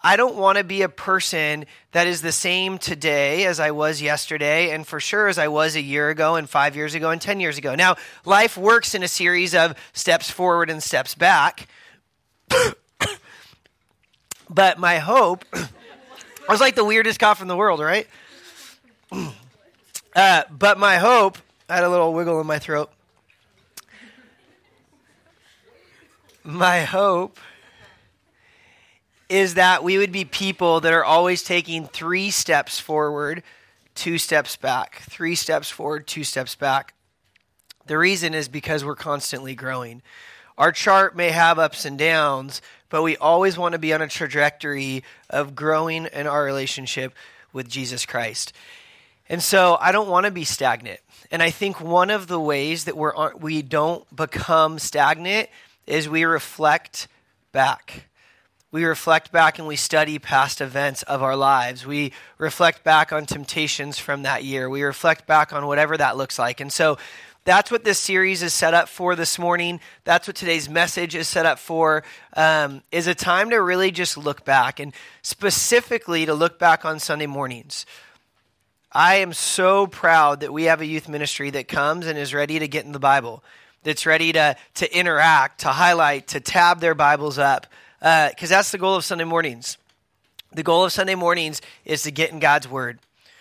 I don't want to be a person that is the same today as I was yesterday, and for sure as I was a year ago and 5 years ago and 10 years ago. Now, life works in a series of steps forward and steps back. But my hope, I was like the weirdest cough in the world, right? But my hope, I had a little wiggle in my throat. My hope is that we would be people that are always taking 3 steps forward, 2 steps back, 3 steps forward, 2 steps back. The reason is because we're constantly growing. Our chart may have ups and downs, but we always want to be on a trajectory of growing in our relationship with Jesus Christ. And so I don't want to be stagnant. And I think one of the ways that we don't become stagnant is we reflect back. We reflect back and we study past events of our lives. We reflect back on temptations from that year. We reflect back on whatever that looks like. And so that's what this series is set up for this morning. That's what today's message is set up for, is a time to really just look back, and specifically to look back on Sunday mornings. I am so proud that we have a youth ministry that comes and is ready to get in the Bible, that's ready to interact, to highlight, to tab their Bibles up, because that's the goal of Sunday mornings. The goal of Sunday mornings is to get in God's Word.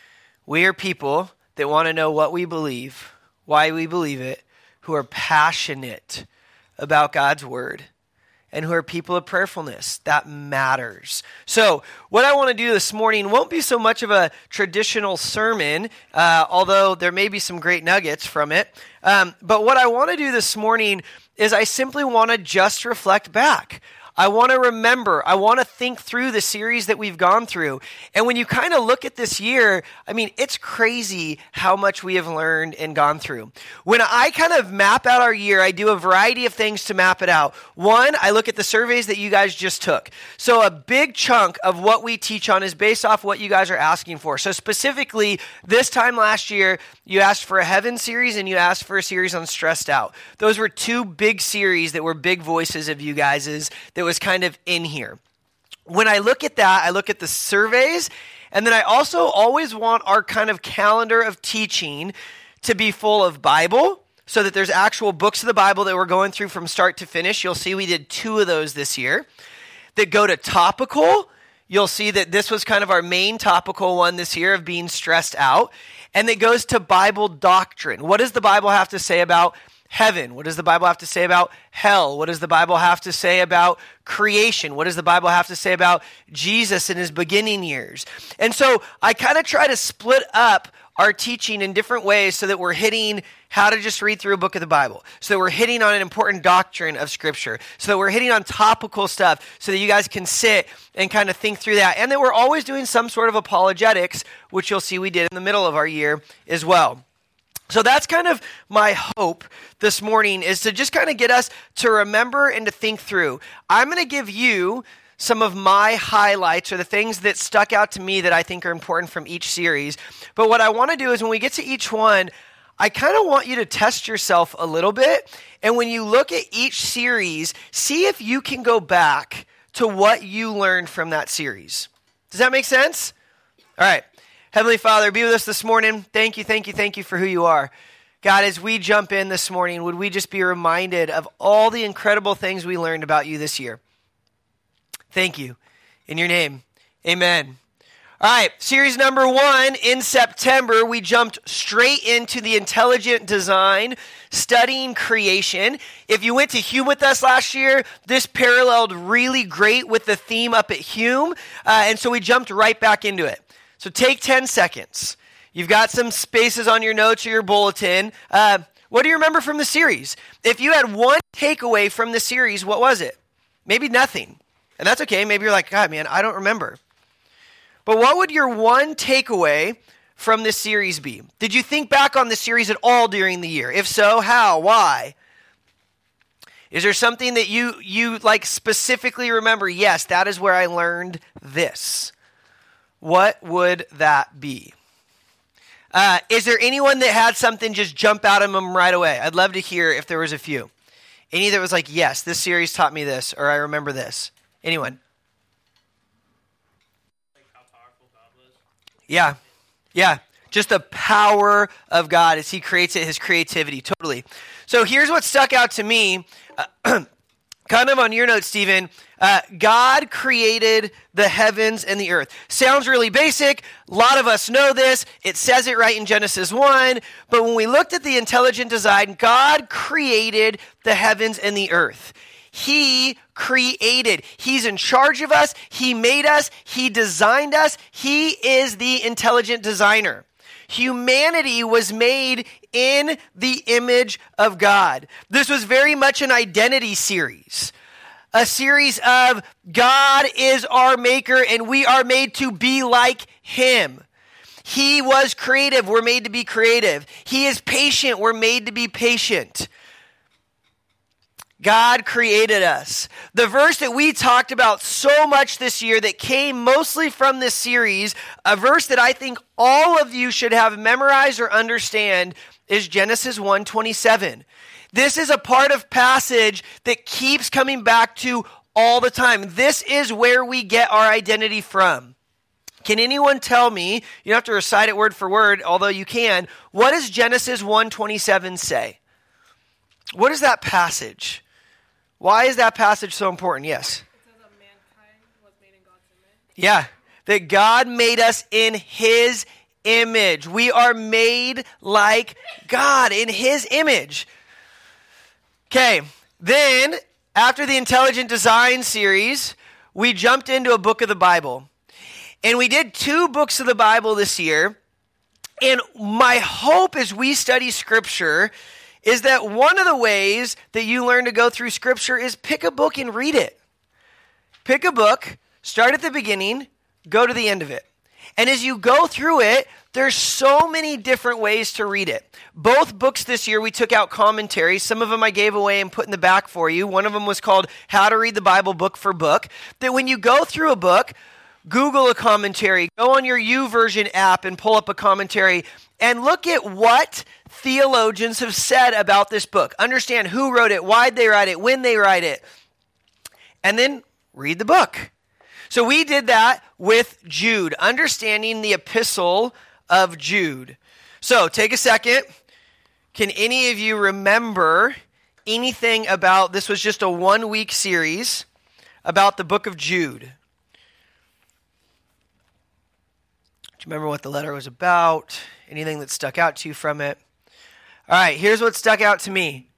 We are people that want to know what we believe, why we believe it, who are passionate about God's Word, and who are people of prayerfulness. That matters. So what I want to do this morning won't be so much of a traditional sermon, although there may be some great nuggets from it. But what I want to do this morning is I simply want to just reflect back. I want to remember, I want to think through the series that we've gone through. And when you kind of look at this year, I mean, it's crazy how much we have learned and gone through. When I kind of map out our year, I do a variety of things to map it out. One, I look at the surveys that you guys just took. So a big chunk of what we teach on is based off what you guys are asking for. So specifically, this time last year, you asked for a Heaven series and you asked for a series on Stressed Out. Those were 2 big series that were big voices of you guys's that was kind of in here. When I look at that, I look at the surveys, and then I also always want our kind of calendar of teaching to be full of Bible, so that there's actual books of the Bible that we're going through from start to finish. You'll see we did 2 of those this year. That go to topical. You'll see that this was kind of our main topical one this year of being stressed out. And that goes to Bible doctrine. What does the Bible have to say about heaven? What does the Bible have to say about hell? What does the Bible have to say about creation? What does the Bible have to say about Jesus in his beginning years? And so I kind of try to split up our teaching in different ways so that we're hitting how to just read through a book of the Bible, so that we're hitting on an important doctrine of Scripture, so that we're hitting on topical stuff so that you guys can sit and kind of think through that. And that we're always doing some sort of apologetics, which you'll see we did in the middle of our year as well. So that's kind of my hope this morning, is to just kind of get us to remember and to think through. I'm going to give you some of my highlights, or the things that stuck out to me that I think are important from each series. But what I want to do is when we get to each one, I kind of want you to test yourself a little bit. And when you look at each series, see if you can go back to what you learned from that series. Does that make sense? All right. Heavenly Father, be with us this morning. Thank you for who you are. God, as we jump in this morning, would we just be reminded of all the incredible things we learned about you this year? Thank you. In your name, amen. All right, series number 1, in September, we jumped straight into the intelligent design, studying creation. If you went to Hume with us last year, this paralleled really great with the theme up at Hume, and so we jumped right back into it. So take 10 seconds. You've got some spaces on your notes or your bulletin. What do you remember from the series? If you had one takeaway from the series, what was it? Maybe nothing. And that's okay. Maybe you're like, God, man, I don't remember. But what would your one takeaway from this series be? Did you think back on the series at all during the year? If so, how? Why? Is there something that you like specifically remember? Yes, that is where I learned this. What would that be? Is there anyone that had something just jump out of them right away? I'd love to hear if there was a few. Any that was like, yes, this series taught me this, or I remember this. Anyone? Yeah. Yeah. Just the power of God as he creates it, his creativity, totally. So here's what stuck out to me, kind of on your notes, Stephen. God created the heavens and the earth. Sounds really basic. A lot of us know this. It says it right in Genesis 1. But when we looked at the intelligent design, God created the heavens and the earth. He created. He's in charge of us. He made us. He designed us. He is the intelligent designer. Humanity was made in the image of God. This was very much an identity series. A series of God is our maker and we are made to be like him. He was creative. We're made to be creative. He is patient. We're made to be patient. God created us. The verse that we talked about so much this year that came mostly from this series, a verse that I think all of you should have memorized or understand, is Genesis 1:27. This is a part of passage that keeps coming back to all the time. This is where we get our identity from. Can anyone tell me, you don't have to recite it word for word, although you can, what does Genesis 1:27 say? What is that passage? Why is that passage so important? Yes. It says that mankind was made in God's image. Yeah, that God made us in his image. We are made like God in his image. Okay, then after the intelligent design series, we jumped into a book of the Bible. And we did 2 books of the Bible this year. And my hope as we study Scripture is that one of the ways that you learn to go through Scripture is pick a book and read it. Pick a book, start at the beginning, go to the end of it. And as you go through it, there's so many different ways to read it. Both books this year, we took out commentaries. Some of them I gave away and put in the back for you. One of them was called How to Read the Bible Book for Book. That when you go through a book, Google a commentary, go on your YouVersion app and pull up a commentary and look at what theologians have said about this book. Understand who wrote it, why they write it, when they write it, and then read the book. So we did that with Jude, understanding the epistle of Jude. So take a second. Can any of you remember anything about, this was just a 1-week series about the book of Jude? Do you remember what the letter was about? Anything that stuck out to you from it? All right, here's what stuck out to me.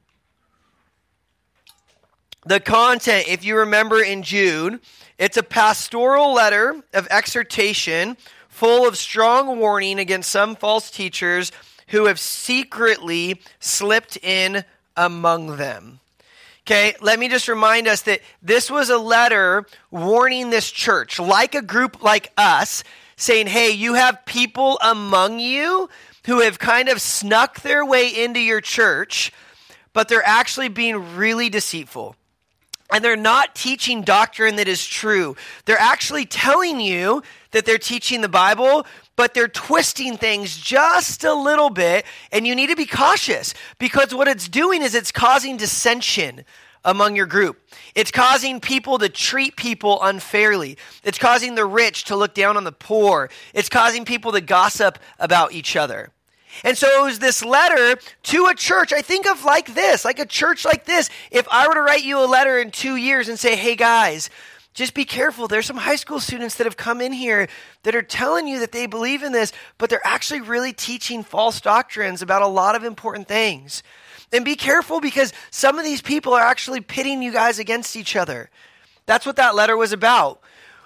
The content, if you remember in Jude, it's a pastoral letter of exhortation full of strong warning against some false teachers who have secretly slipped in among them. Okay, let me just remind us that this was a letter warning this church, like a group like us, saying, hey, you have people among you who have kind of snuck their way into your church, but they're actually being really deceitful. And they're not teaching doctrine that is true. They're actually telling you that they're teaching the Bible, but they're twisting things just a little bit, and you need to be cautious because what it's doing is it's causing dissension among your group. It's causing people to treat people unfairly. It's causing the rich to look down on the poor. It's causing people to gossip about each other. And so it was this letter to a church, I think of like this, like a church like this. If I were to write you a letter in 2 years and say, hey guys, just be careful. There's some high school students that have come in here that are telling you that they believe in this, but they're actually really teaching false doctrines about a lot of important things. And be careful because some of these people are actually pitting you guys against each other. That's what that letter was about.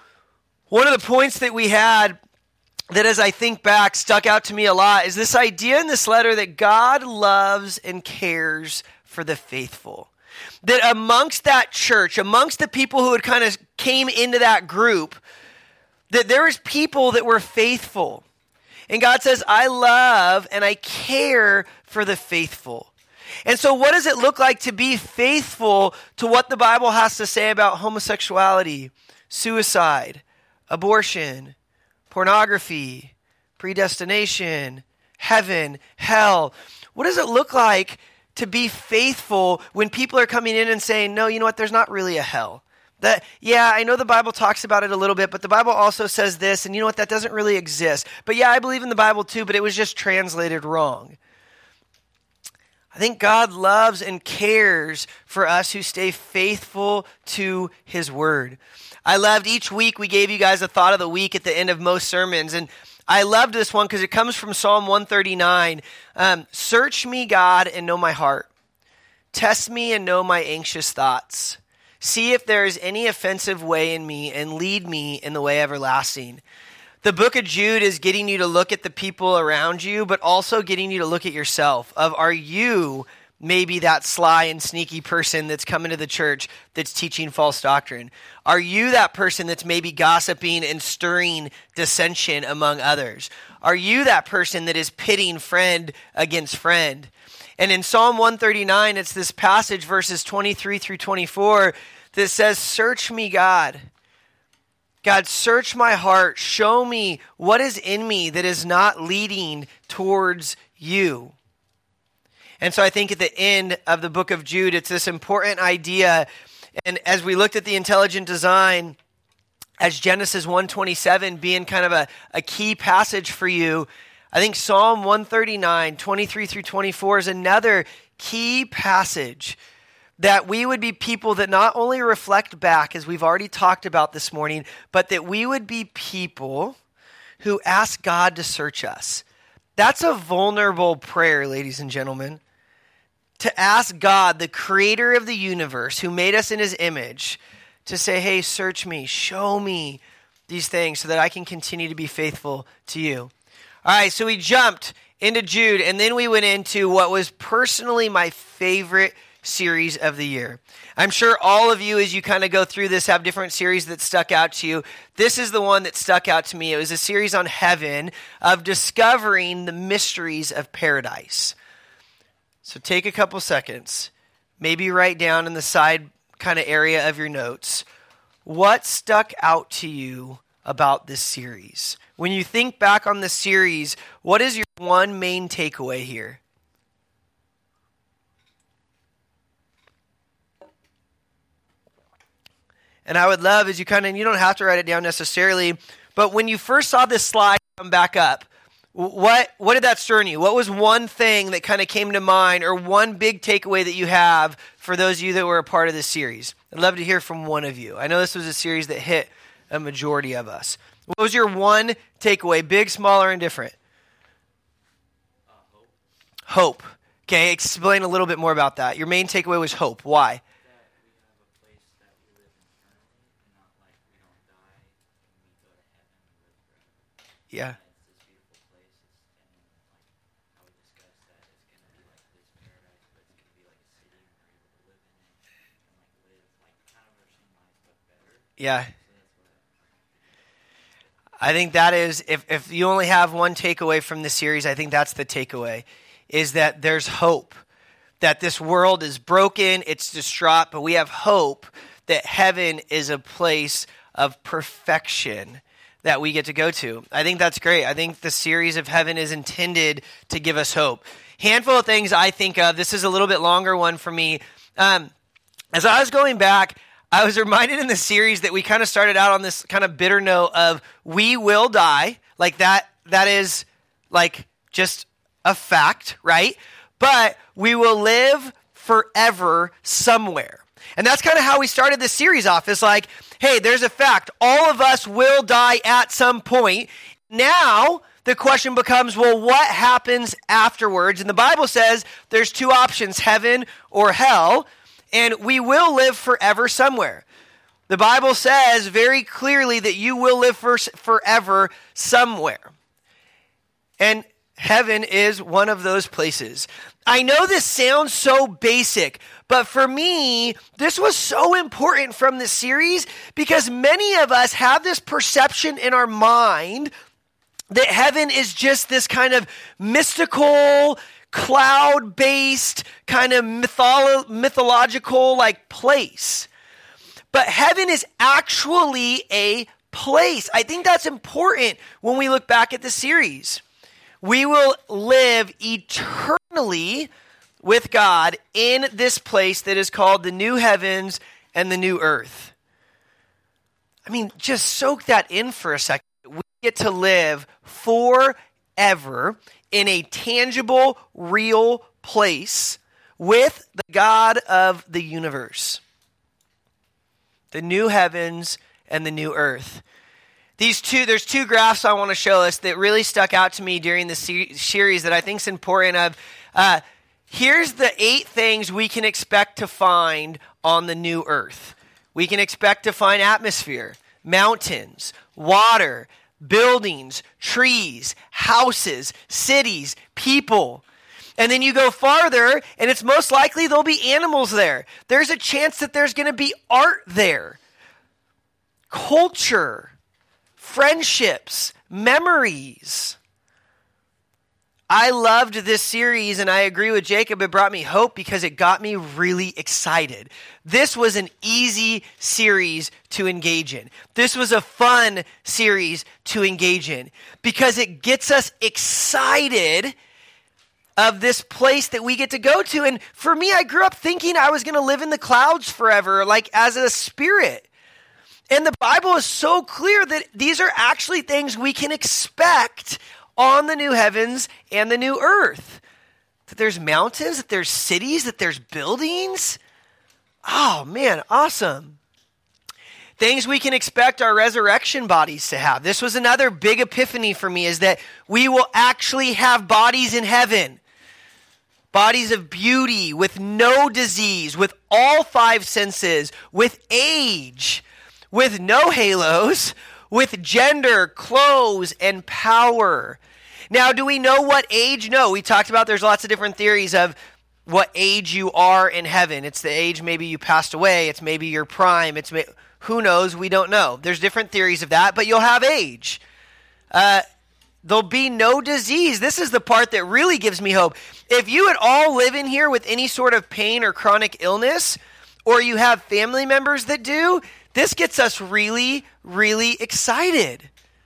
One of the points that we had that as I think back stuck out to me a lot is this idea in this letter that God loves and cares for the faithful. That amongst that church, amongst the people who had kind of came into that group, that there was people that were faithful. And God says, I love and I care for the faithful. And so what does it look like to be faithful to what the Bible has to say about homosexuality, suicide, abortion, pornography, predestination, heaven, hell? What does it look like to be faithful when people are coming in and saying, no, you know what, there's not really a hell. I know the Bible talks about it a little bit, but the Bible also says this, and you know what, that doesn't really exist. But yeah, I believe in the Bible too, but it was just translated wrong. I think God loves and cares for us who stay faithful to his word. I loved each week we gave you guys a thought of the week at the end of most sermons, and I loved this one because it comes from Psalm 139. Search me, God, and know my heart. Test me and know my anxious thoughts. See if there is any offensive way in me and lead me in the way everlasting. The book of Jude is getting you to look at the people around you, but also getting you to look at yourself. Are you maybe that sly and sneaky person that's coming to the church that's teaching false doctrine? Are you that person that's maybe gossiping and stirring dissension among others? Are you that person that is pitting friend against friend? And in Psalm 139, it's this passage, verses 23 through 24, that says, search me, God. God, search my heart. Show me what is in me that is not leading towards you. And so I think at the end of the book of Jude, it's this important idea. And as we looked at the intelligent design, as Genesis 1:27 being kind of a key passage for you, I think Psalm 139, 23 through 24 is another key passage that we would be people that not only reflect back, as we've already talked about this morning, but that we would be people who ask God to search us. That's a vulnerable prayer, ladies and gentlemen. To ask God, the creator of the universe, who made us in his image, to say, hey, search me, show me these things so that I can continue to be faithful to you. All right, so we jumped into Jude, and then we went into what was personally my favorite series of the year. I'm sure all of you, as you kind of go through this, have different series that stuck out to you. This is the one that stuck out to me. It was a series on heaven, of discovering the mysteries of paradise. So take a couple seconds, maybe write down in the side kind of area of your notes, what stuck out to you about this series? When you think back on the series, what is your one main takeaway here? And I would love, as you you don't have to write it down necessarily, but when you first saw this slide come back up, what did that stir in you? What was one thing that kind of came to mind, or one big takeaway that you have for those of you that were a part of this series? I'd love to hear from one of you. I know this was a series that hit a majority of us. What was your one takeaway, big, small, or indifferent? Hope. Okay, explain a little bit more about that. Your main takeaway was hope. Why? Yeah. Yeah. I think that is, if you only have one takeaway from this series, I think that's the takeaway, is that there's hope. That this world is broken, it's distraught, but we have hope that heaven is a place of perfection that we get to go to. I think that's great. I think the series of heaven is intended to give us hope. Handful of things I think of. This is a little bit longer one for me. As I was going back, I was reminded in the series that we kind of started out on this kind of bitter note of we will die. Like that is like just a fact, right? But we will live forever somewhere. And that's kind of how we started this series off. It's like, hey, there's a fact. All of us will die at some point. Now the question becomes, well, what happens afterwards? And the Bible says there's two options, heaven or hell, and we will live forever somewhere. The Bible says very clearly that you will live forever somewhere. And heaven is one of those places. I know this sounds so basic, but for me, this was so important from this series because many of us have this perception in our mind that heaven is just this kind of mystical, cloud-based, kind of mythological like place. But heaven is actually a place. I think that's important when we look back at the series. We will live eternally with God in this place that is called the new heavens and the new earth. I mean, just soak that in for a second. We get to live forever in a tangible, real place with the God of the universe. The new heavens and the new earth. There's two graphs I want to show us that really stuck out to me during the series that I think is important. Here's the 8 things we can expect to find on the new earth. We can expect to find atmosphere, mountains, water, buildings, trees, houses, cities, people. And then you go farther, and it's most likely there'll be animals there. There's a chance that there's going to be art there, culture, friendships, memories. I loved this series, and I agree with Jacob. It brought me hope because it got me really excited. This was an easy series to engage in. This was a fun series to engage in because it gets us excited of this place that we get to go to. And for me, I grew up thinking I was going to live in the clouds forever, like as a spirit. And the Bible is so clear that these are actually things we can expect on the new heavens and the new earth. That there's mountains, that there's cities, that there's buildings. Oh man, awesome. Things we can expect our resurrection bodies to have. This was another big epiphany for me, is that we will actually have bodies in heaven. Bodies of beauty, with no disease, with all 5 senses, with age, with no halos, with gender, clothes, and power. Now, do we know what age? No, we talked about there's lots of different theories of what age you are in heaven. It's the age maybe you passed away. It's maybe your prime. Who knows? We don't know. There's different theories of that, but you'll have age. There'll be no disease. This is the part that really gives me hope. If you at all live in here with any sort of pain or chronic illness, or you have family members that do, this gets us really, really excited.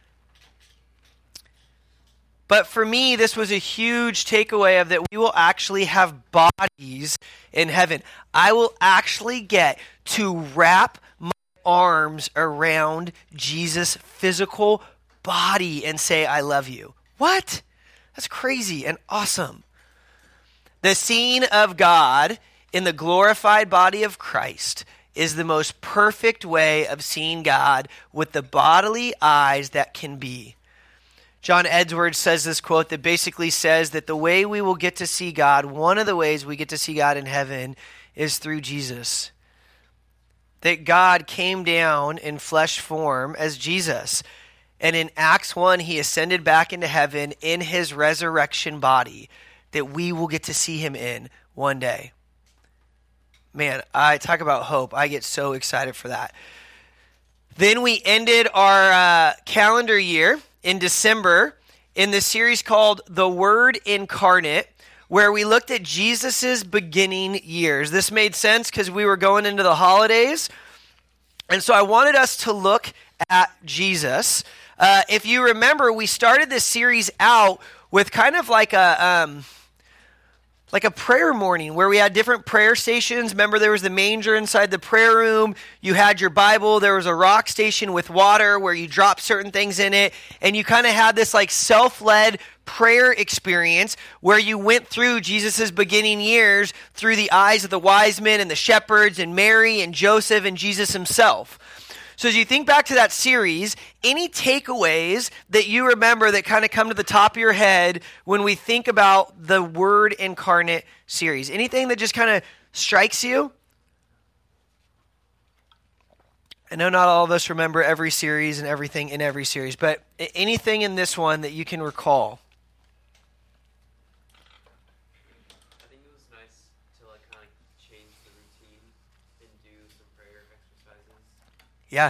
But for me, this was a huge takeaway of that we will actually have bodies in heaven. I will actually get to wrap my arms around Jesus' physical body and say, I love you. What? That's crazy and awesome. The scene of God in the glorified body of Christ is the most perfect way of seeing God with the bodily eyes that can be. John Edwards says this quote that basically says that the way we will get to see God, one of the ways we get to see God in heaven, is through Jesus. That God came down in flesh form as Jesus. And in Acts 1, he ascended back into heaven in his resurrection body that we will get to see him in one day. Man, I talk about hope. I get so excited for that. Then we ended our calendar year in December in this series called The Word Incarnate, where we looked at Jesus's beginning years. This made sense because we were going into the holidays. And so I wanted us to look at Jesus. If you remember, we started this series out with kind of like a prayer morning where we had different prayer stations. Remember, there was the manger inside the prayer room. You had your Bible. There was a rock station with water where you dropped certain things in it. And you kind of had this like self-led prayer experience where you went through Jesus's beginning years through the eyes of the wise men and the shepherds and Mary and Joseph and Jesus himself. So as you think back to that series, any takeaways that you remember that kind of come to the top of your head when we think about the Word Incarnate series? Anything that just kind of strikes you? I know not all of us remember every series and everything in every series, but anything in this one that you can recall? I think it was nice to like kind of change the routine and do some prayer exercises. Yeah.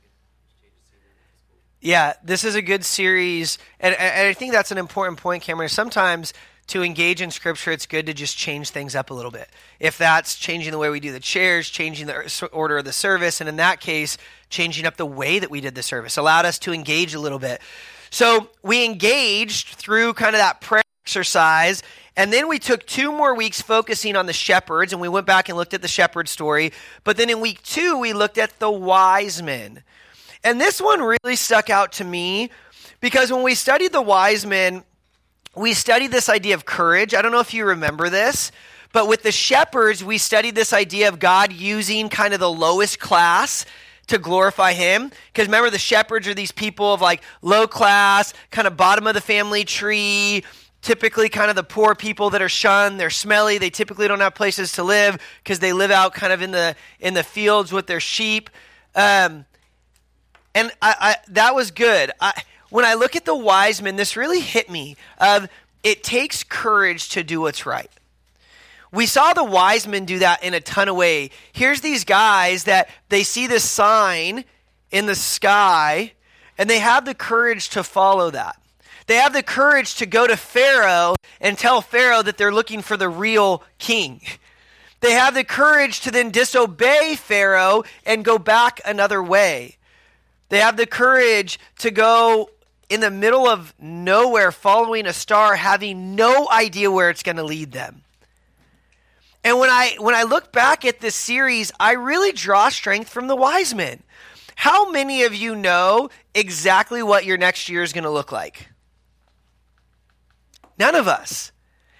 Yeah, this is a good series, and I think that's an important point, Cameron. Sometimes to engage in Scripture, it's good to just change things up a little bit. If that's changing the way we do the chairs, changing the order of the service, and in that case, changing up the way that we did the service, allowed us to engage a little bit. So we engaged through kind of that prayer exercise, and then we took 2 more weeks focusing on the shepherds, and we went back and looked at the shepherd story. But then in week 2, we looked at the wise men. And this one really stuck out to me because when we studied the wise men, we studied this idea of courage. I don't know if you remember this, but with the shepherds, we studied this idea of God using kind of the lowest class to glorify him. Because remember, the shepherds are these people of like low class, kind of bottom of the family tree, typically kind of the poor people that are shunned. They're smelly. They typically don't have places to live because they live out kind of in the fields with their sheep. And I that was good. When I look at the wise men, this really hit me of it takes courage to do what's right. We saw the wise men do that in a ton of ways. Here's these guys that they see this sign in the sky, and they have the courage to follow that. They have the courage to go to Pharaoh and tell Pharaoh that they're looking for the real king. They have the courage to then disobey Pharaoh and go back another way. They have the courage to go in the middle of nowhere following a star, having no idea where it's going to lead them. And when I look back at this series, I really draw strength from the wise men. How many of you know exactly what your next year is going to look like? None of us.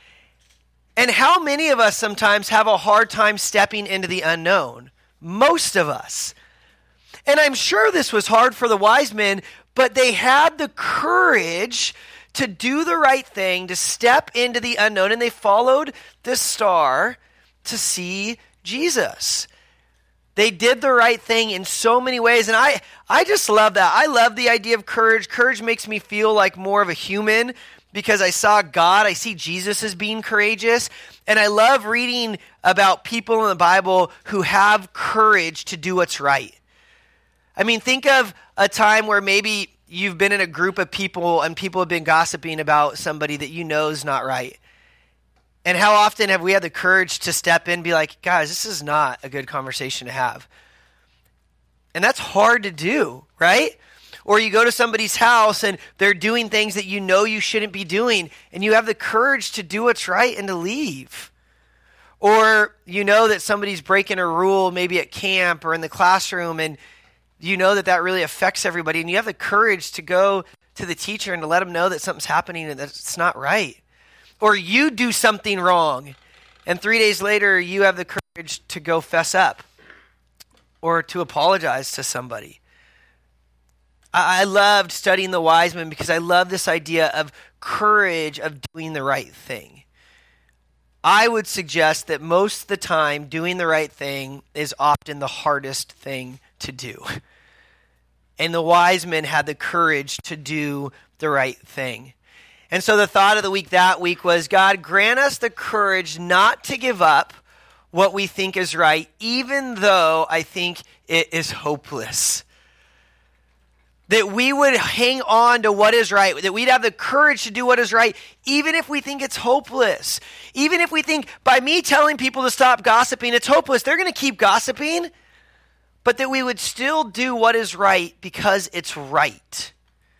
And how many of us sometimes have a hard time stepping into the unknown? Most of us. And I'm sure this was hard for the wise men, but they had the courage to do the right thing, to step into the unknown, and they followed the star to see Jesus. They did the right thing in so many ways, and I just love that. I love the idea of courage. Courage makes me feel like more of a human because I saw God. I see Jesus as being courageous, and I love reading about people in the Bible who have courage to do what's right. I mean, think of a time where maybe you've been in a group of people and people have been gossiping about somebody that you know is not right. And how often have we had the courage to step in and be like, guys, this is not a good conversation to have. And that's hard to do, right? Or you go to somebody's house and they're doing things that you know you shouldn't be doing, and you have the courage to do what's right and to leave. Or you know that somebody's breaking a rule maybe at camp or in the classroom, and you know that that really affects everybody, and you have the courage to go to the teacher and to let them know that something's happening and that it's not right. Or you do something wrong, and 3 days later you have the courage to go fess up or to apologize to somebody. I loved studying the wise men because I love this idea of courage of doing the right thing. I would suggest that most of the time doing the right thing is often the hardest thing to do. And the wise men had the courage to do the right thing. And so the thought of the week that week was, God, grant us the courage not to give up what we think is right, even though I think it is hopeless. That we would hang on to what is right, that we'd have the courage to do what is right, even if we think it's hopeless. Even if we think by me telling people to stop gossiping, it's hopeless, they're going to keep gossiping. But that we would still do what is right because it's right,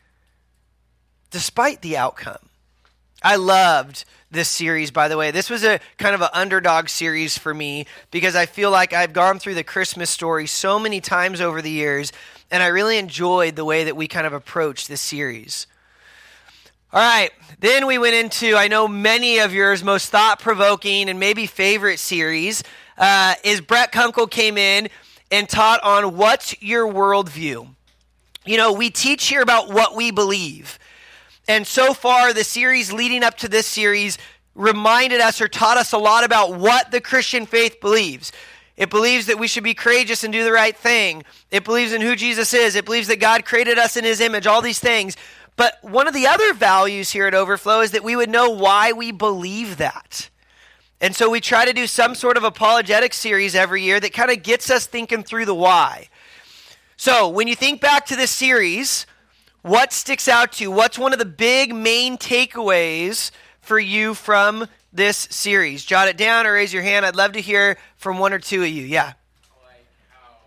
despite the outcome. I loved this series, by the way. This was a kind of an underdog series for me because I feel like I've gone through the Christmas story so many times over the years, and I really enjoyed the way that we kind of approached this series. All right, then we went into, I know many of yours most thought-provoking and maybe favorite series, is Brett Kunkel came in and taught on what's your worldview. You know, we teach here about what we believe. And so far, the series leading up to this series reminded us or taught us a lot about what the Christian faith believes. It believes that we should be courageous and do the right thing. It believes in who Jesus is. It believes that God created us in his image, all these things. But one of the other values here at Overflow is that we would know why we believe that. And so we try to do some sort of apologetic series every year that kind of gets us thinking through the why. So when you think back to this series, what sticks out to you? What's one of the big main takeaways for you from this series? Jot it down or raise your hand. I'd love to hear from one or two of you. Yeah. Like how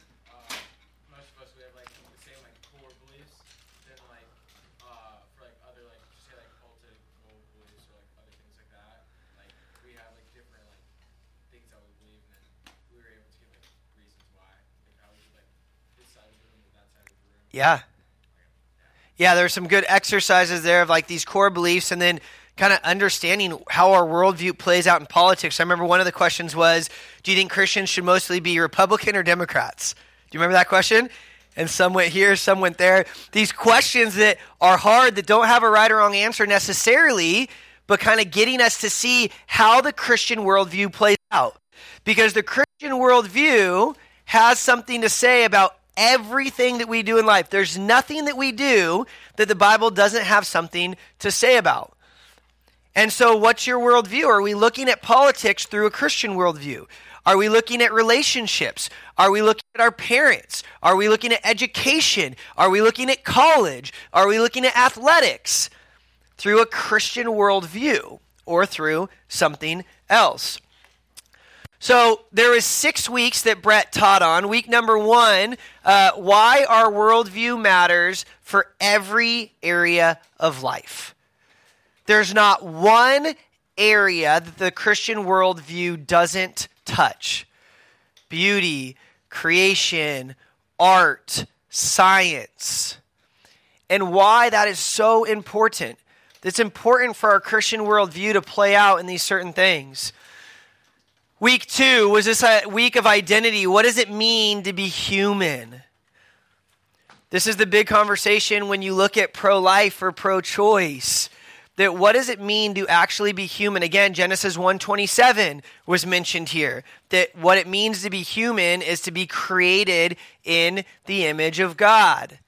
most of us, we have like the same like core beliefs, then like for like other like say like cultic beliefs or like other things like that, like we have like different like things that we believe, and then we were able to give like reasons why, like how we should like this side of the room or that side of the Yeah. Yeah, there's some good exercises there of like these core beliefs and then kind of understanding how our worldview plays out in politics. I remember one of the questions was, do you think Christians should mostly be Republican or Democrats? Do you remember that question? And some went here, some went there. These questions that are hard, that don't have a right or wrong answer necessarily, but kind of getting us to see how the Christian worldview plays out. Because the Christian worldview has something to say about everything that we do in life. There's nothing that we do that the Bible doesn't have something to say about. And so what's your worldview? Are we looking at politics through a Christian worldview? Are we looking at relationships? Are we looking at our parents? Are we looking at education? Are we looking at college? Are we looking at athletics? Through a Christian worldview or through something else? So there was 6 weeks that Brett taught on. Week number 1, why our worldview matters for every area of life. There's not one area that the Christian worldview doesn't touch. Beauty, creation, art, science. And why that is so important. It's important for our Christian worldview to play out in these certain things. Week 2 was this a week of identity. What does it mean to be human? This is the big conversation when you look at pro-life or pro-choice. That what does it mean to actually be human? Again, Genesis 1:27 was mentioned here. That what it means to be human is to be created in the image of God.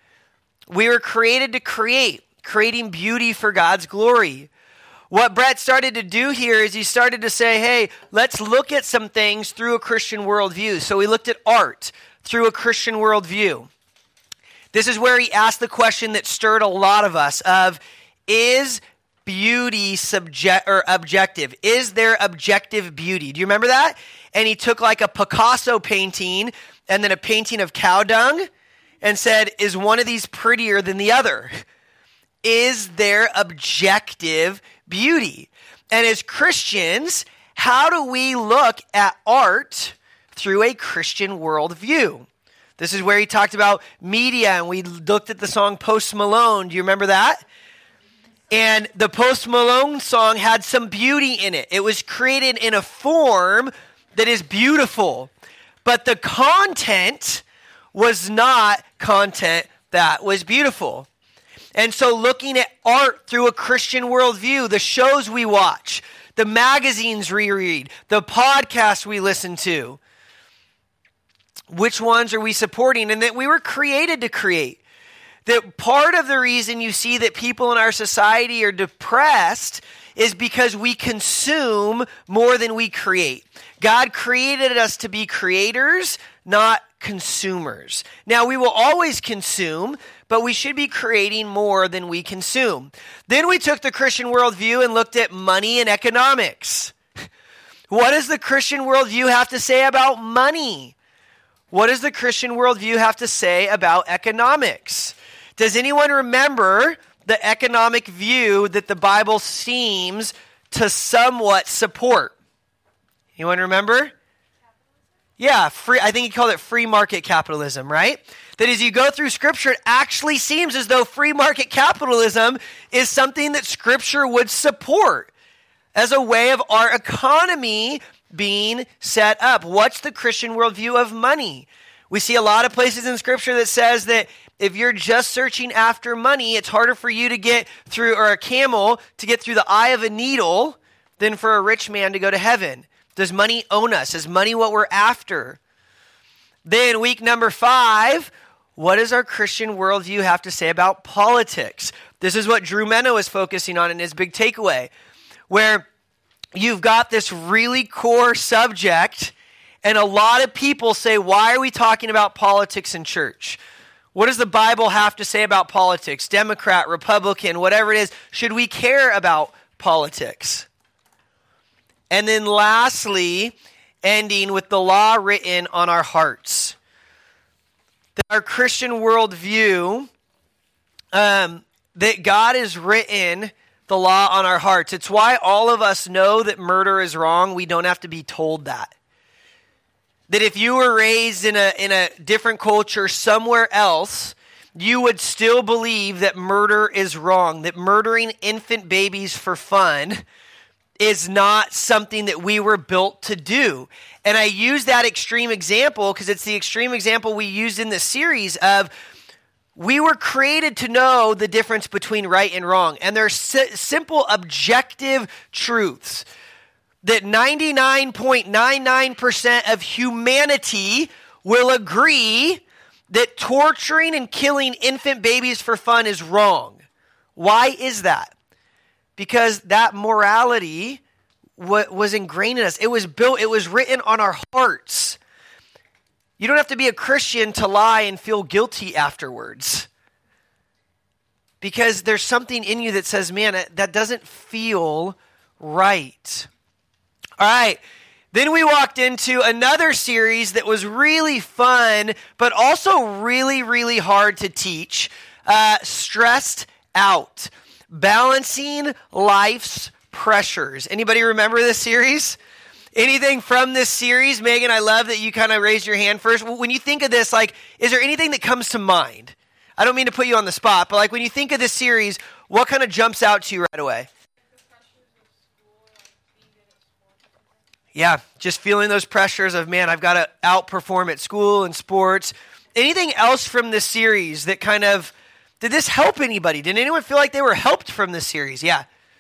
We were created to creating beauty for God's glory. What Brett started to do here is he started to say, hey, let's look at some things through a Christian worldview. So we looked at art through a Christian worldview. This is where he asked the question that stirred a lot of us of, is beauty objective? Is there objective beauty? Do you remember that? And he took like a Picasso painting and then a painting of cow dung and said, is one of these prettier than the other? Is there objective beauty? And as Christians, how do we look at art through a Christian worldview? This is where he talked about media, and we looked at the song Post Malone. Do you remember that? And the Post Malone song had some beauty in it. It was created in a form that is beautiful. But the content was not content that was beautiful. And so looking at art through a Christian worldview, the shows we watch, the magazines we read, the podcasts we listen to, which ones are we supporting? And that we were created to create. That part of the reason you see that people in our society are depressed is because we consume more than we create. God created us to be creators, not consumers. Now, we will always consume, but we should be creating more than we consume. Then we took the Christian worldview and looked at money and economics. What does the Christian worldview have to say about money? What does the Christian worldview have to say about economics? Does anyone remember the economic view that the Bible seems to somewhat support? Anyone remember? Yeah, I think he called it free market capitalism, right? That as you go through Scripture, it actually seems as though free market capitalism is something that Scripture would support as a way of our economy being set up. What's the Christian worldview of money? We see a lot of places in Scripture that says that if you're just searching after money, it's harder for you to get through, or a camel to get through the eye of a needle than for a rich man to go to heaven. Does money own us? Is money what we're after? Then week number 5, what does our Christian worldview have to say about politics? This is what Drew Menno is focusing on in his big takeaway, where you've got this really core subject, and a lot of people say, why are we talking about politics in church? What does the Bible have to say about politics? Democrat, Republican, whatever it is. Should we care about politics? And then lastly, ending with the law written on our hearts. That our Christian worldview, that God has written the law on our hearts. It's why all of us know that murder is wrong. We don't have to be told that. That if you were raised in a different culture somewhere else, you would still believe that murder is wrong, that murdering infant babies for fun is not something that we were built to do. And I use that extreme example because it's the extreme example we used in the series of we were created to know the difference between right and wrong. And there's simple objective truths that 99.99% of humanity will agree that torturing and killing infant babies for fun is wrong. Why is that? Because that morality was ingrained in us. It was built, it was written on our hearts. You don't have to be a Christian to lie and feel guilty afterwards. Because there's something in you that says, man, that doesn't feel right. All right. Then we walked into another series that was really fun, but also really, really hard to teach. Stressed Out. Balancing life's pressures. Anybody remember this series? Anything from this series? Megan, I love that you kind of raised your hand first. When you think of this, like, is there anything that comes to mind? I don't mean to put you on the spot, but like when you think of this series, what kind of jumps out to you right away? Yeah, just feeling those pressures of, man, I've got to outperform at school and sports. Anything else from this series that kind of, did this help anybody? Did anyone feel like they were helped from this series? Yeah.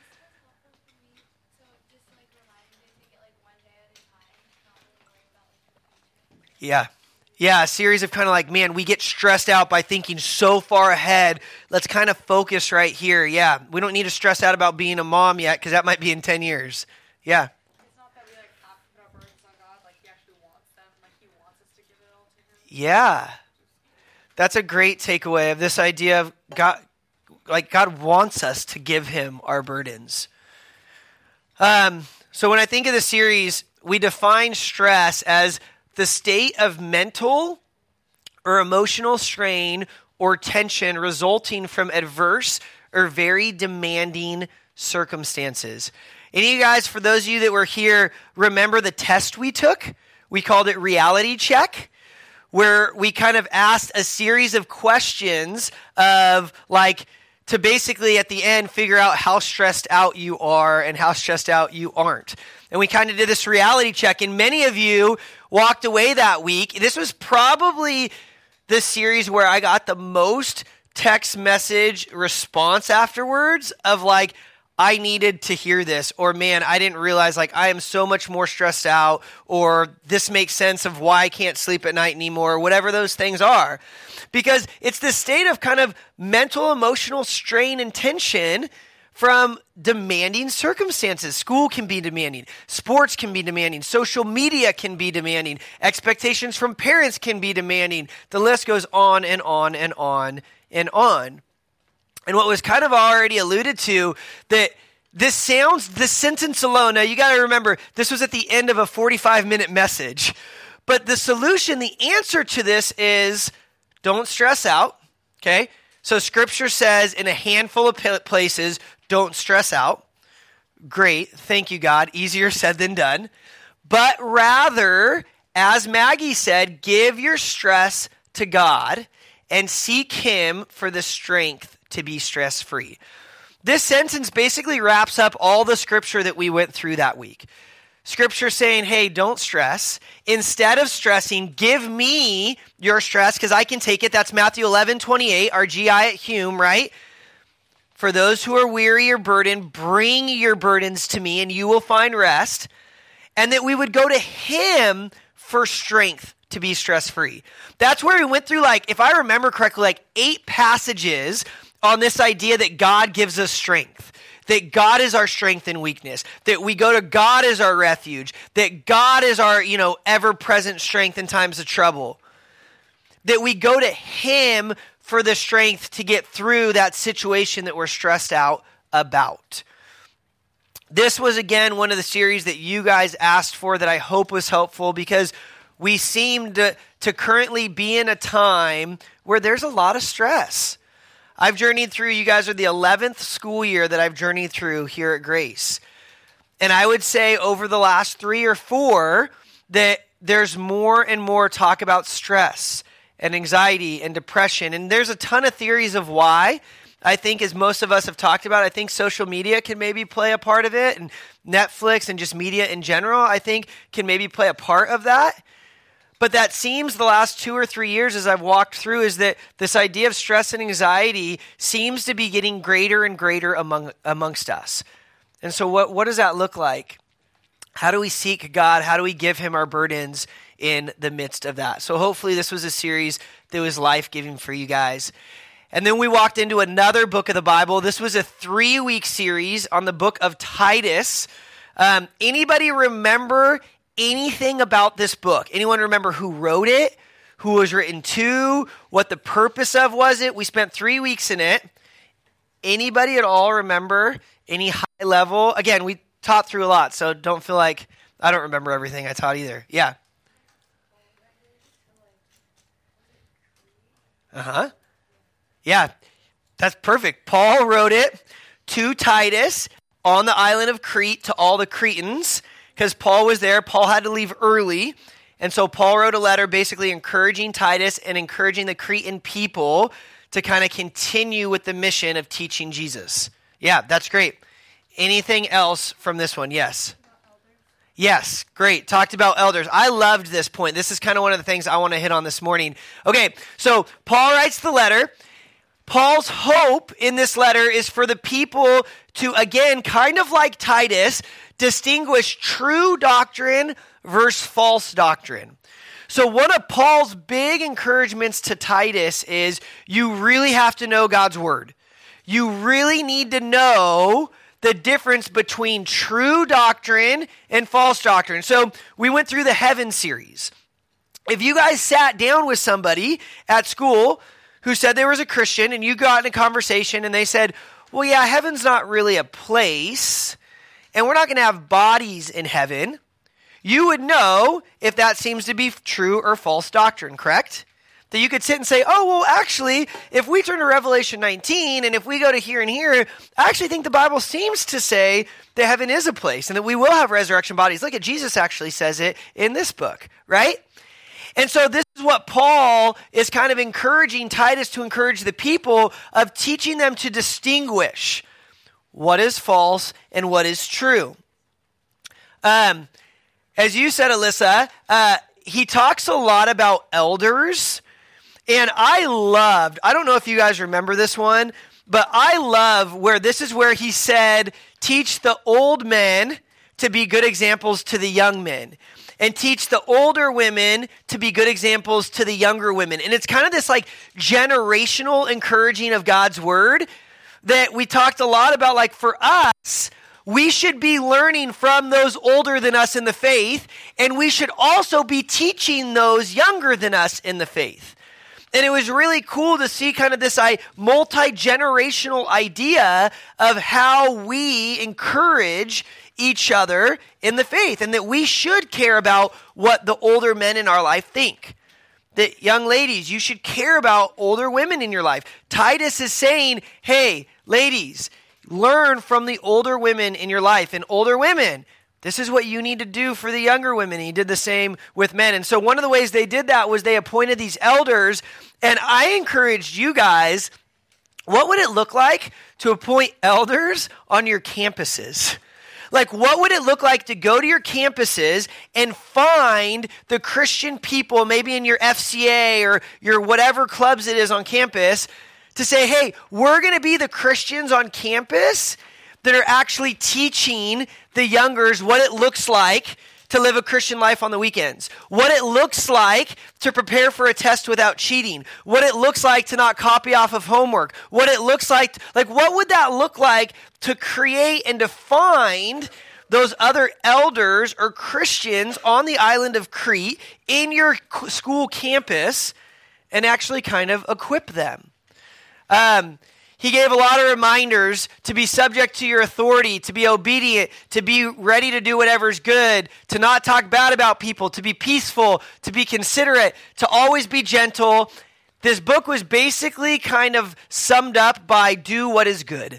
Yeah. Yeah, a series of kind of like, man, we get stressed out by thinking so far ahead. Let's kind of focus right here. Yeah, we don't need to stress out about being a mom yet because that might be in 10 years. Yeah. It's not that we like have to put our burdens on God. Like he actually wants them. Like he wants us to give it all to him. Yeah. That's a great takeaway of this idea of God. Like God wants us to give him our burdens. So when I think of the series, we define stress as the state of mental or emotional strain or tension resulting from adverse or very demanding circumstances. Any of you guys, for those of you that were here, remember the test we took? We called it Reality Check, where we kind of asked a series of questions of like, to basically at the end figure out how stressed out you are and how stressed out you aren't. And we kind of did this reality check, and many of you walked away that week. This was probably the series where I got the most text message response afterwards of like, I needed to hear this, or man, I didn't realize like I am so much more stressed out, or this makes sense of why I can't sleep at night anymore, or whatever those things are. Because it's this state of kind of mental, emotional strain and tension from demanding circumstances. School can be demanding. Sports can be demanding. Social media can be demanding. Expectations from parents can be demanding. The list goes on and on and on and on. And what was kind of already alluded to, that this sentence alone, now you got to remember, this was at the end of a 45-minute message. But the solution, the answer to this is don't stress out, okay? So Scripture says in a handful of places, don't stress out. Great, thank you, God. Easier said than done. But rather, as Maggie said, give your stress to God and seek Him for the strength to be stress-free. This sentence basically wraps up all the Scripture that we went through that week. Scripture saying, hey, don't stress. Instead of stressing, give me your stress because I can take it. That's Matthew 11:28, our GI at Hume, right? For those who are weary or burdened, bring your burdens to me and you will find rest. And that we would go to Him for strength to be stress-free. That's where we went through, like, if I remember correctly, like 8 passages on this idea that God gives us strength. That God is our strength and weakness, that we go to God as our refuge, that God is our, ever-present strength in times of trouble, that we go to Him for the strength to get through that situation that we're stressed out about. This was, again, one of the series that you guys asked for that I hope was helpful because we seem to currently be in a time where there's a lot of stress. I've journeyed through, you guys are the 11th school year that I've journeyed through here at Grace. And I would say over the last 3 or 4 that there's more and more talk about stress and anxiety and depression. And there's a ton of theories of why. I think, as most of us have talked about, I think social media can maybe play a part of it, and Netflix and just media in general, I think, can maybe play a part of that. But that seems the last 2 or 3 years as I've walked through is that this idea of stress and anxiety seems to be getting greater and greater amongst us. And so what does that look like? How do we seek God? How do we give him our burdens in the midst of that? So hopefully this was a series that was life-giving for you guys. And then we walked into another book of the Bible. This was a 3-week series on the book of Titus. Anybody remember anything about this book? Anyone remember who wrote it, who was written to, what the purpose of was it? We spent 3 weeks in it. Anybody at all remember any high level? Again, we taught through a lot, so don't feel like I don't remember everything I taught either. Yeah. Yeah, that's perfect. Paul wrote it to Titus on the island of Crete to all the Cretans because Paul was there. Paul had to leave early. And so Paul wrote a letter basically encouraging Titus and encouraging the Cretan people to kind of continue with the mission of teaching Jesus. Yeah, that's great. Anything else from this one? Yes. Yes, great. Talked about elders. I loved this point. This is kind of one of the things I want to hit on this morning. Okay, so Paul writes the letter. Paul's hope in this letter is for the people to, again, kind of like Titus, distinguish true doctrine versus false doctrine. So one of Paul's big encouragements to Titus is you really have to know God's word. You really need to know the difference between true doctrine and false doctrine. So we went through the Heaven series. If you guys sat down with somebody at school who said they was a Christian and you got in a conversation and they said, well, yeah, heaven's not really a place and we're not going to have bodies in heaven, you would know if that seems to be true or false doctrine, correct? That you could sit and say, oh, well, actually, if we turn to Revelation 19 and if we go to here and here, I actually think the Bible seems to say that heaven is a place and that we will have resurrection bodies. Look at Jesus actually says it in this book, right? And so this is what Paul is kind of encouraging Titus to encourage the people of teaching them to distinguish what is false and what is true. As you said, Alyssa, he talks a lot about elders. And I don't know if you guys remember this one, but I love where this is where he said, teach the old men to be good examples to the young men. And teach the older women to be good examples to the younger women. And it's kind of this like generational encouraging of God's word that we talked a lot about. Like for us, we should be learning from those older than us in the faith. And we should also be teaching those younger than us in the faith. And it was really cool to see kind of this multi-generational idea of how we encourage each other in the faith and that we should care about what the older men in our life think. That young ladies, you should care about older women in your life. Titus is saying, hey, ladies, learn from the older women in your life. And older women, this is what you need to do for the younger women. And he did the same with men. And so one of the ways they did that was they appointed these elders. And I encouraged you guys, what would it look like to appoint elders on your campuses? Like, what would it look like to go to your campuses and find the Christian people, maybe in your FCA or your whatever clubs it is on campus, to say, hey, we're going to be the Christians on campus that are actually teaching the youngers what it looks like to live a Christian life on the weekends, what it looks like to prepare for a test without cheating, what it looks like to not copy off of homework, what it looks like what would that look like to create and to find those other elders or Christians on the island of Crete in your school campus and actually kind of equip them. He gave a lot of reminders to be subject to your authority, to be obedient, to be ready to do whatever's good, to not talk bad about people, to be peaceful, to be considerate, to always be gentle. This book was basically kind of summed up by do what is good.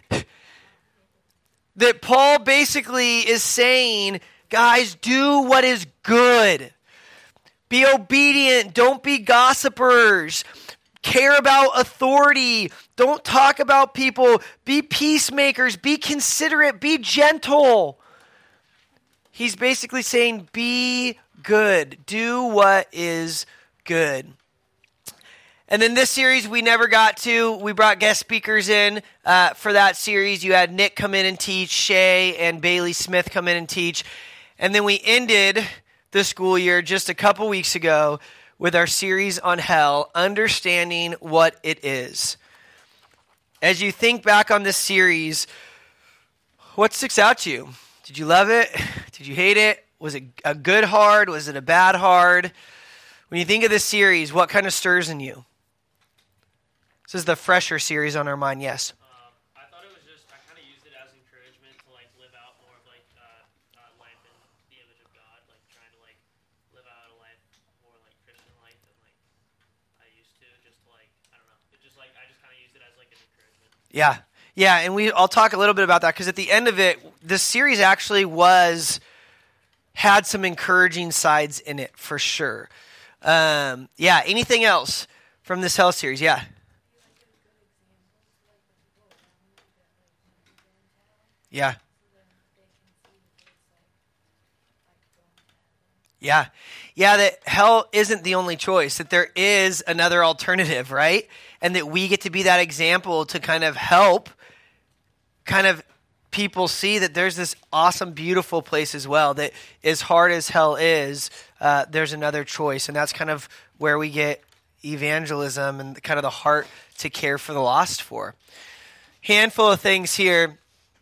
That Paul basically is saying, guys, do what is good. Be obedient. Don't be gossipers. Care about authority. Don't talk about people. Be peacemakers. Be considerate. Be gentle. He's basically saying, be good. Do what is good. And then this series we never got to. We brought guest speakers in for that series. You had Nick come in and teach, Shay and Bailey Smith come in and teach. And then we ended the school year just a couple weeks ago with our series on hell, understanding what it is. As you think back on this series, what sticks out to you? Did you love it? Did you hate it? Was it a good hard? Was it a bad hard? When you think of this series, what kind of stirs in you? This is the fresher series on our mind, yes. I thought it was just, I kind of used it as encouragement to like live out more of like life in the image of God, like trying to like live out a life more like Christian life than like I used to, just to like, I don't know, it just like, I just kind of used it as like an encouragement. Yeah, and I'll talk a little bit about that because at the end of it, this series actually had some encouraging sides in it for sure. Anything else from this hell series? Yeah. Yeah. Yeah, that hell isn't the only choice, that there is another alternative, right? And that we get to be that example to kind of help people see that there's this awesome, beautiful place as well, that as hard as hell is, there's another choice. And that's kind of where we get evangelism and kind of the heart to care for the lost for. Handful of things here.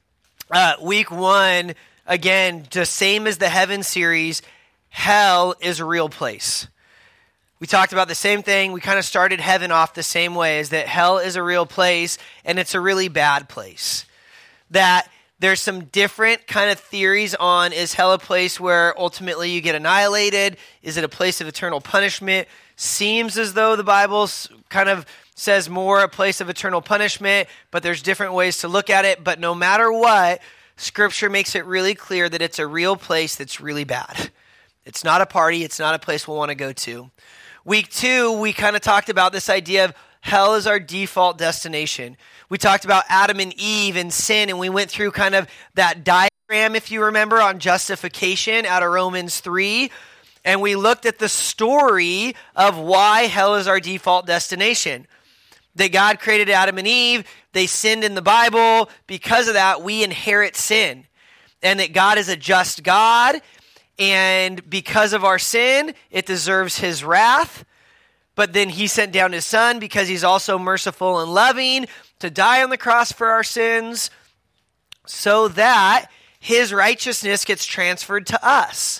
Week 1, again, just same as the Heaven series, hell is a real place. We talked about the same thing. We kind of started Heaven off the same way, is that hell is a real place, and it's a really bad place. That there's some different kind of theories on, is hell a place where ultimately you get annihilated? Is it a place of eternal punishment? Seems as though the Bible kind of says more a place of eternal punishment, but there's different ways to look at it. But no matter what, Scripture makes it really clear that it's a real place that's really bad. It's not a party. It's not a place we'll want to go to. Week 2, we kind of talked about this idea of hell is our default destination. We talked about Adam and Eve and sin, and we went through kind of that diagram, if you remember, on justification out of Romans 3. And we looked at the story of why hell is our default destination. That God created Adam and Eve, they sinned in the Bible. Because of that, we inherit sin. And that God is a just God, and because of our sin, it deserves his wrath. But then he sent down his son because he's also merciful and loving to die on the cross for our sins so that his righteousness gets transferred to us.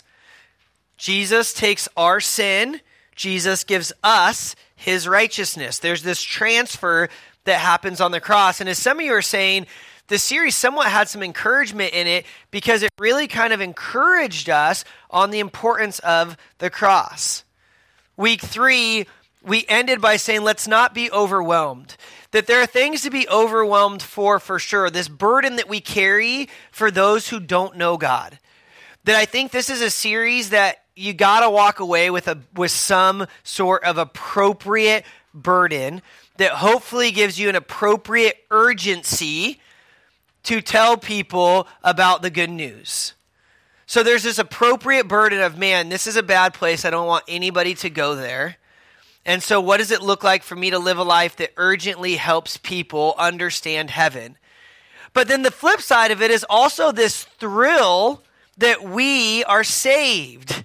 Jesus takes our sin. Jesus gives us his righteousness. There's this transfer that happens on the cross. And as some of you are saying, the series somewhat had some encouragement in it because it really kind of encouraged us on the importance of the cross. Week 3, we ended by saying, let's not be overwhelmed. That there are things to be overwhelmed for sure. This burden that we carry for those who don't know God. That I think this is a series that you got to walk away with some sort of appropriate burden that hopefully gives you an appropriate urgency to tell people about the good news. So there's this appropriate burden of, man, this is a bad place. I don't want anybody to go there. And so what does it look like for me to live a life that urgently helps people understand heaven? But then the flip side of it is also this thrill that we are saved.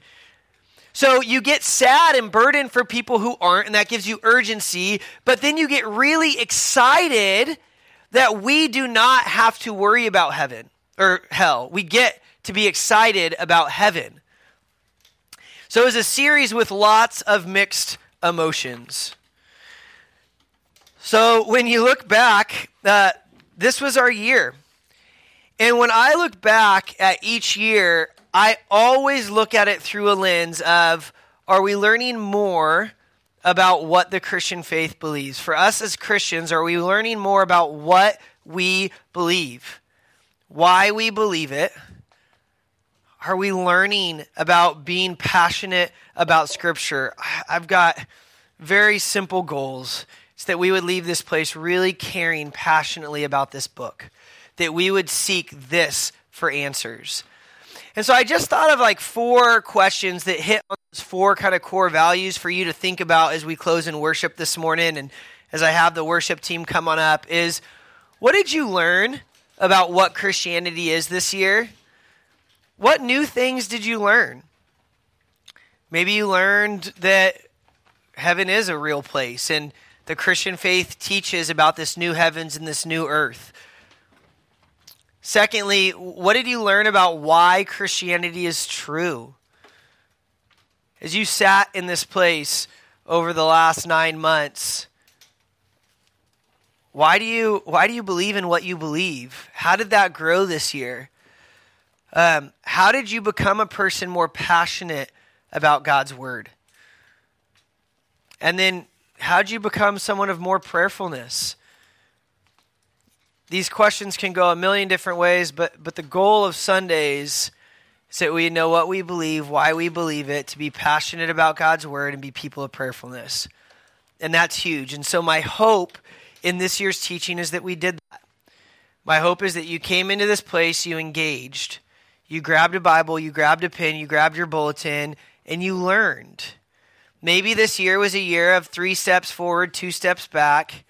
So you get sad and burdened for people who aren't, and that gives you urgency. But then you get really excited that we do not have to worry about heaven or hell. We get to be excited about heaven. So it's a series with lots of mixed emotions. So when you look back, this was our year. And when I look back at each year, I always look at it through a lens of, are we learning more about what the Christian faith believes? For us as Christians, are we learning more about what we believe? Why we believe it? Are we learning about being passionate about Scripture? I've got very simple goals. It's that we would leave this place really caring passionately about this book, that we would seek this for answers. And so I just thought of like 4 questions that hit on those 4 kind of core values for you to think about as we close in worship this morning. And as I have the worship team come on up, is what did you learn about what Christianity is this year? What new things did you learn? Maybe you learned that heaven is a real place and the Christian faith teaches about this new heavens and this new earth. Secondly, what did you learn about why Christianity is true? As you sat in this place over the last 9 months, why do you believe in what you believe? How did that grow this year? How did you become a person more passionate about God's word? And then how did you become someone of more prayerfulness? These questions can go a million different ways, but the goal of Sundays is that we know what we believe, why we believe it, to be passionate about God's word and be people of prayerfulness. And that's huge. And so my hope in this year's teaching is that we did that. My hope is that you came into this place, you engaged. You grabbed a Bible, you grabbed a pen, you grabbed your bulletin, and you learned. Maybe this year was a year of 3 steps forward, 2 steps back.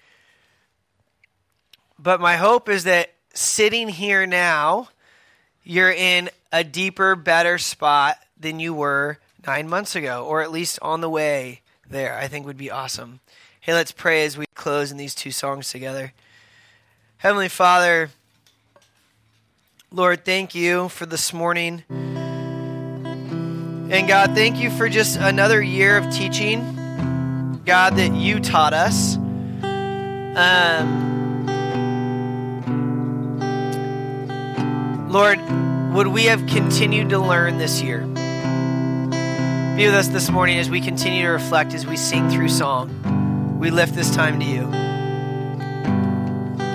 But my hope is that sitting here now, you're in a deeper, better spot than you were 9 months ago, or at least on the way there. I think would be awesome. Hey, let's pray as we close in these 2 songs together. Heavenly Father, Lord, thank you for this morning. And God, thank you for just another year of teaching. God, that you taught us. Lord, would we have continued to learn this year? Be with us this morning as we continue to reflect, as we sing through song. We lift this time to you.